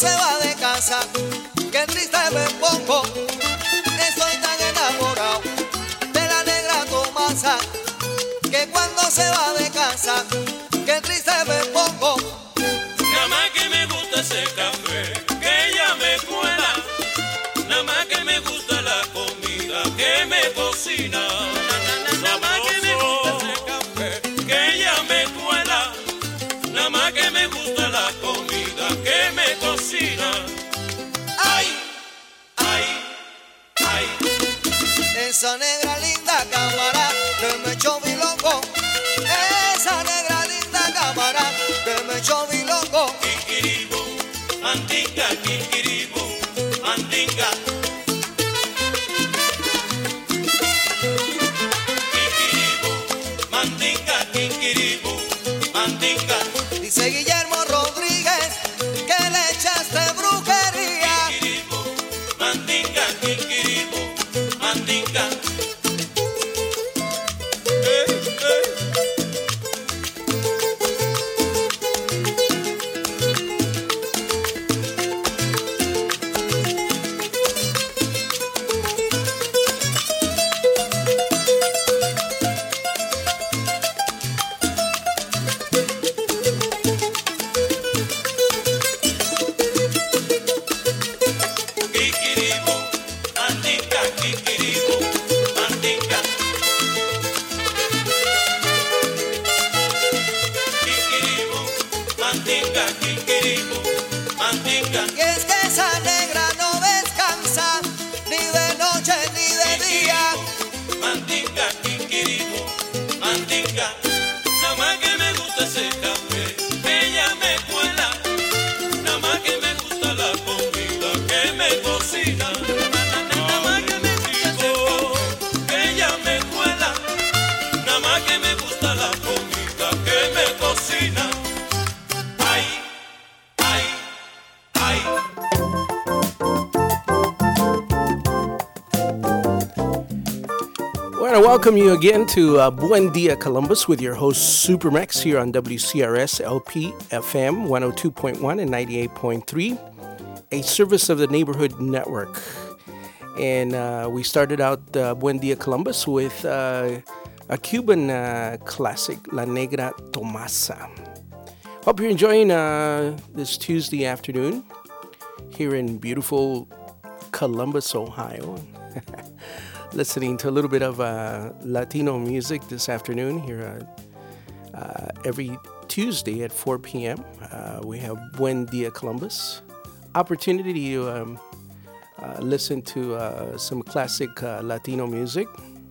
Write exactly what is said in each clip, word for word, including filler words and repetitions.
se va de casa, qué triste me pongo. Estoy tan enamorado de la negra Tomasa, que cuando se va de casa, qué triste me pongo. Nada más que me gusta ese café que ella me cuela, nada más que me gusta la comida que me cocina, nada más que me gusta ese café que ella me cuela, nada más que me gusta la comida que me cocina. Ay, ay, ay. Esa negra linda cámara que me echó mi loco. Esa negra linda cámara que me echó mi loco. Kikiribu, mandinga, kikiribu, mandinga. Kikiribu, mandinga, kikiribu, mandinga. Dice Guillermo Rodríguez que le echaste brujería. Kikiribu, mandinga, kikiribu, mandinga. Eh, eh. Kikiribu, mandinga, kikiribu, mandinga. Kikiribu, mandinga, kikiribu, mandinga. Y es que esa negra no descansa ni de noche ni de día. Mandinga, kikiribu, mandinga. Nada más que me gusta ese café que ella me cuela, nada más que me gusta la comida que me cocina, nada más que me gusta ese café que ella me cuela, nada más que me gusta la comida que me cocina. Ay, ay, ay. I want to welcome you again to uh, Buen Dia Columbus with your host Supermax here on W C R S L P F M one oh two point one and ninety-eight point three, a service of the Neighborhood Network. And uh, we started out uh, Buen Dia Columbus with uh, a Cuban uh, classic, La Negra Tomasa. Hope you're enjoying uh, this Tuesday afternoon here in beautiful Columbus, Ohio. Listening to a little bit of uh, Latino music this afternoon here uh, uh, every Tuesday at four p.m. Uh, we have Buen Dia Columbus. Opportunity to um, uh, listen to uh, some classic uh, Latino music.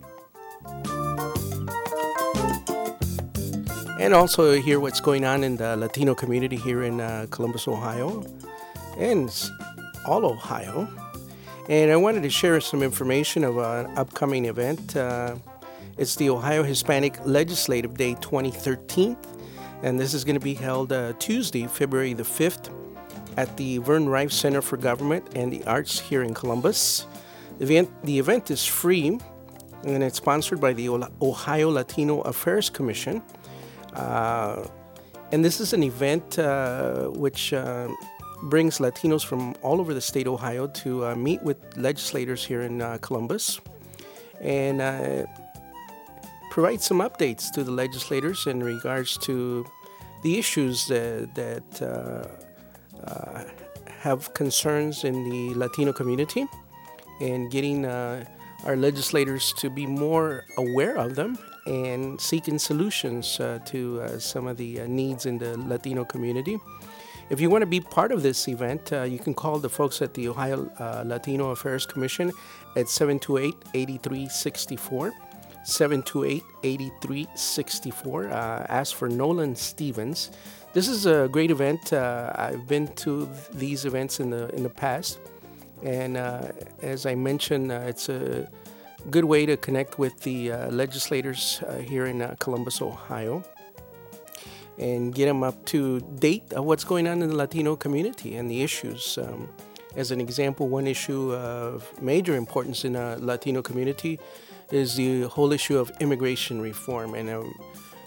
And also hear what's going on in the Latino community here in uh, Columbus, Ohio, and all Ohio. And I wanted to share some information of an upcoming event. Uh, it's the Ohio Hispanic Legislative Day twenty thirteen, and this is going to be held uh, Tuesday, February the fifth, at the Vern Rife Center for Government and the Arts here in Columbus. The event, the event is free, and it's sponsored by the Ohio Latino Affairs Commission. Uh, and this is an event uh, which uh, brings Latinos from all over the state of Ohio to uh, meet with legislators here in uh, Columbus and uh, provide some updates to the legislators in regards to the issues that, that uh, uh, have concerns in the Latino community, and getting uh, our legislators to be more aware of them and seeking solutions uh, to uh, some of the uh, needs in the Latino community. If you want to be part of this event, uh, you can call the folks at the Ohio uh, Latino Affairs Commission at seven two eight, eight three six four, seven two eight, eight three six four. Uh, ask for Nolan Stevens. This is a great event. Uh, I've been to these events in the in the past, and uh, as I mentioned, uh, it's a good way to connect with the uh, legislators uh, here in uh, Columbus, Ohio, and get them up to date of what's going on in the Latino community and the issues. Um, as an example, one issue of major importance in the Latino community is the whole issue of immigration reform. And um,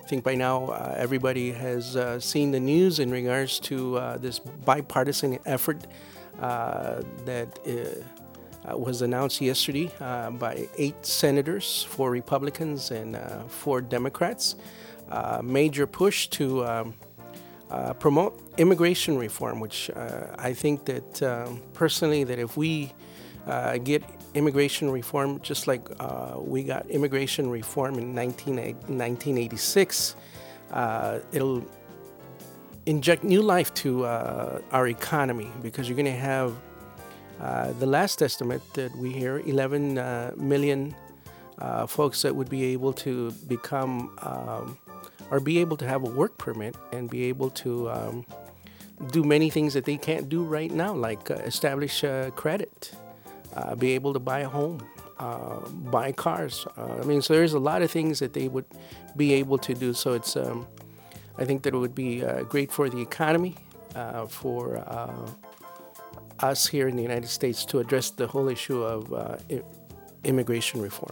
think by now uh, everybody has uh, seen the news in regards to uh, this bipartisan effort uh, that uh, uh, was announced yesterday uh, by eight senators, four Republicans and uh, four Democrats. Uh, major push to um, uh, promote immigration reform, which uh, I think that um, personally that if we uh, get immigration reform just like uh, we got immigration reform in nineteen eighty-six, uh, it'll inject new life to uh, our economy, because you're going to have uh, the last estimate that we hear eleven uh, million uh, folks that would be able to become um, or be able to have a work permit and be able to um, do many things that they can't do right now, like uh, establish uh, credit, uh, be able to buy a home, uh, buy cars. Uh, I mean, so there's a lot of things that they would be able to do. So it's, um, I think that it would be uh, great for the economy, uh, for uh, us here in the United States to address the whole issue of uh, I- immigration reform.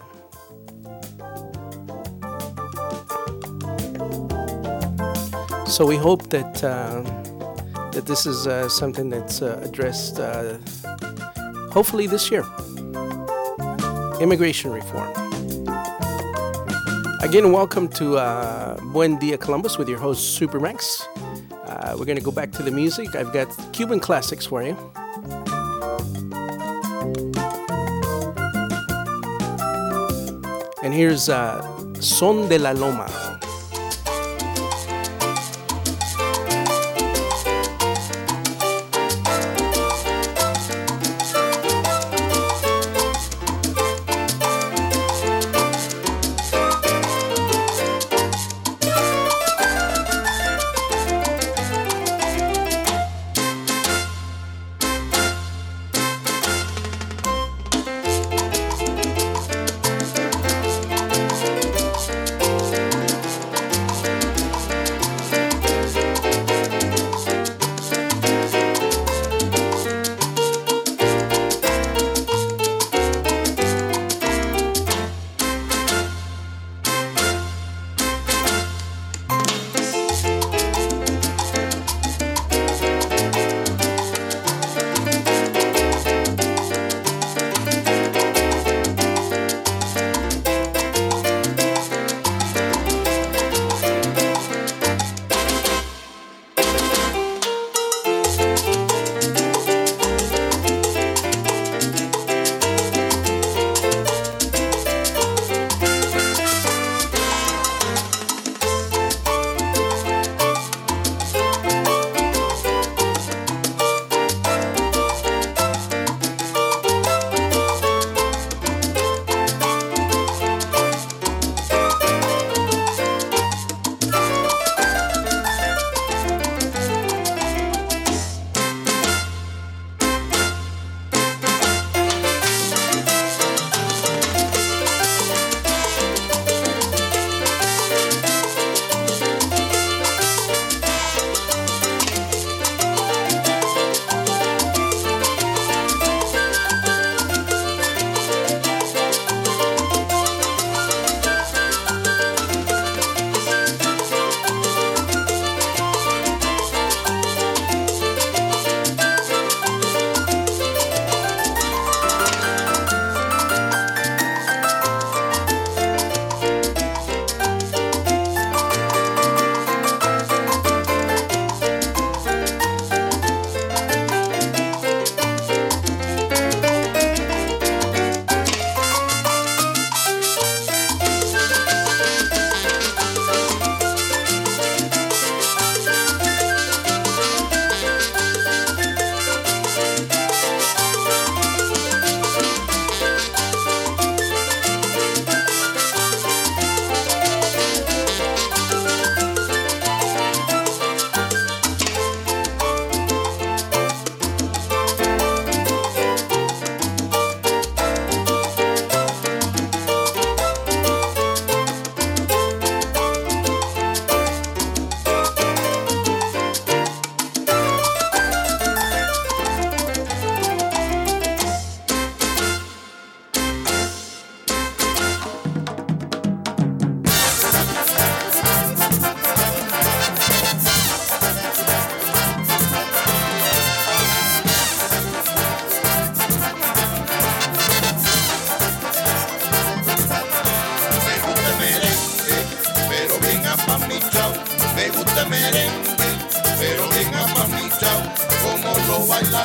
So we hope that uh, that this is uh, something that's uh, addressed uh, hopefully this year. Immigration reform. Again, welcome to uh, Buen Dia Columbus with your host Supermax. Uh, we're going to go back to the music. I've got Cuban classics for you. And here's uh, Son de la Loma.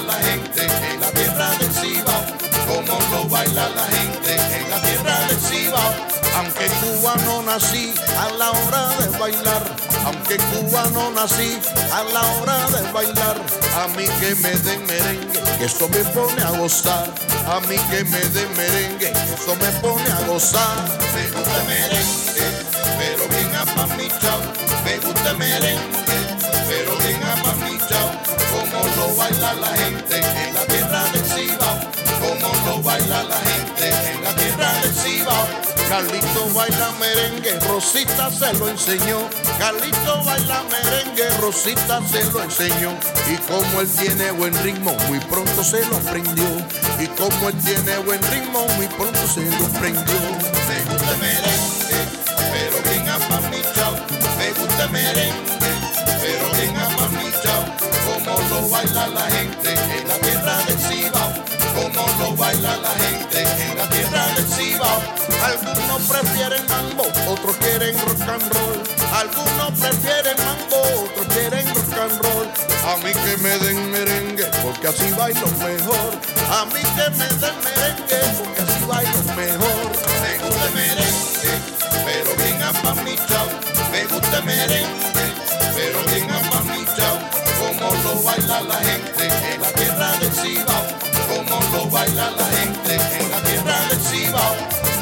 la gente en la tierra del Cibao, como lo baila la gente en la tierra del Cibao. Aunque cubano nací a la hora de bailar, aunque cubano nací a la hora de bailar, a mí que me den merengue, que eso me pone a gozar, a mí que me den merengue, que eso me pone a gozar. Me gusta el merengue, pero bien apamichao, me gusta el merengue, pero bien apamichao, como lo baila la gente en la tierra del Cibao, como lo baila la gente en la tierra del Cibao. Carlito baila merengue, Rosita se lo enseñó. Carlito baila merengue, Rosita se lo enseñó. Y como él tiene buen ritmo, muy pronto se lo aprendió. Y como él tiene buen ritmo, muy pronto se lo aprendió. Me gusta el merengue, pero bien apamichao. Me gusta el merengue, pero bien apamichao. Como lo baila la gente en la tierra del Cibao, como lo baila la gente en la tierra del Cibao. Algunos prefieren mambo, otros quieren rock and roll. Algunos prefieren mambo, otros quieren rock and roll. A mí que me den merengue, porque así bailo mejor. A mí que me den merengue, porque así bailo mejor. Me gusta el merengue, pero bien apamichao. Me gusta el merengue, pero bien apamichao. Como lo baila la gente en la tierra del Cibao, como lo baila la gente en la tierra del Cibao.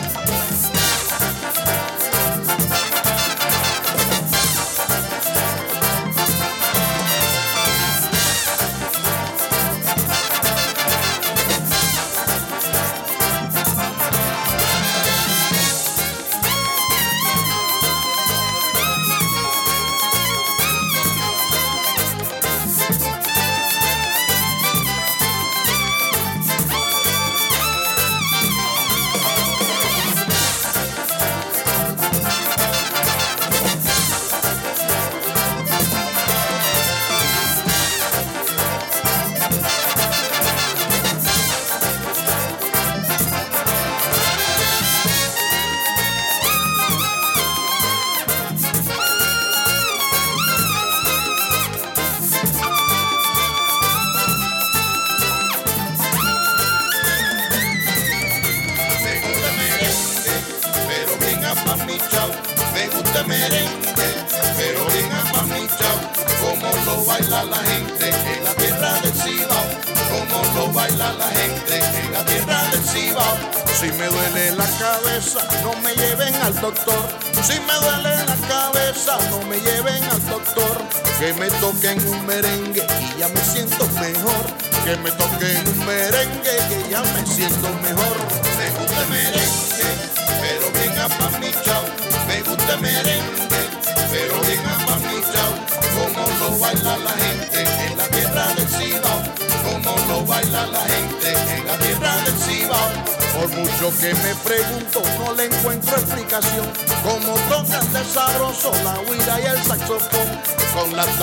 Me gusta el merengue, pero bien apamichao, como lo baila la gente en la tierra del Cibao, como lo baila la gente en la tierra del Cibao. Si me duele la cabeza, no me lleven al doctor. Si me duele la cabeza, no me lleven al doctor. Que me toquen un merengue y ya me siento mejor. Que me toquen un merengue que ya me siento mejor. Me gusta el merengue, pero bien apamichao. Me gusta el merengue, pero bien apamichao. Como lo baila la gente en la tierra del Cibao, como lo baila la gente en la tierra del Cibao. Por mucho que me pregunto, no le encuentro explicación. Como tocan de sabroso la huira y el saxofón, con la